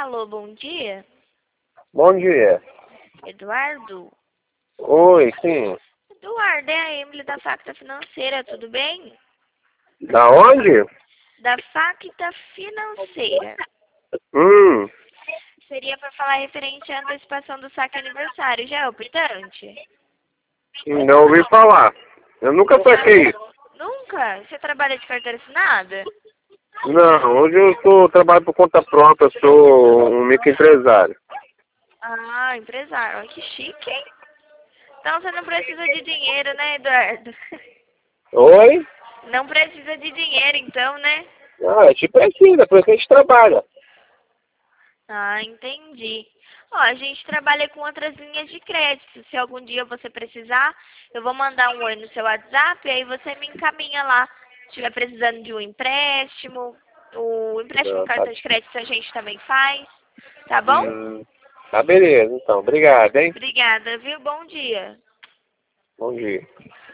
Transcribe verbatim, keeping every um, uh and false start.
Alô, bom dia. Bom dia. Eduardo? Oi, sim. Eduardo, é a Emily da Facta Financeira, tudo bem? Da onde? Da Facta Financeira. Hum, Seria para falar referente à antecipação do saque aniversário. Já é optante? não ouvi falar. Eu nunca saquei isso. Nunca? Você trabalha de carteira assinada? Não, hoje eu tô, trabalho por conta própria, sou um microempresário. Ah, empresário. Olha que chique, hein? Então você não precisa de dinheiro, né, Eduardo? Oi? Não precisa de dinheiro, então, né? Ah, a gente precisa, por isso que a gente trabalha. Ah, entendi. Ó, a gente trabalha com outras linhas de crédito. Se algum dia você precisar, eu vou mandar um oi no seu WhatsApp e aí você me encaminha lá. Se estiver precisando de um empréstimo, o empréstimo com Não, tá, cartão de crédito a gente também faz. Tá bom? hum, tá beleza, então. Obrigado, hein? Obrigada, viu? Bom dia. Bom dia.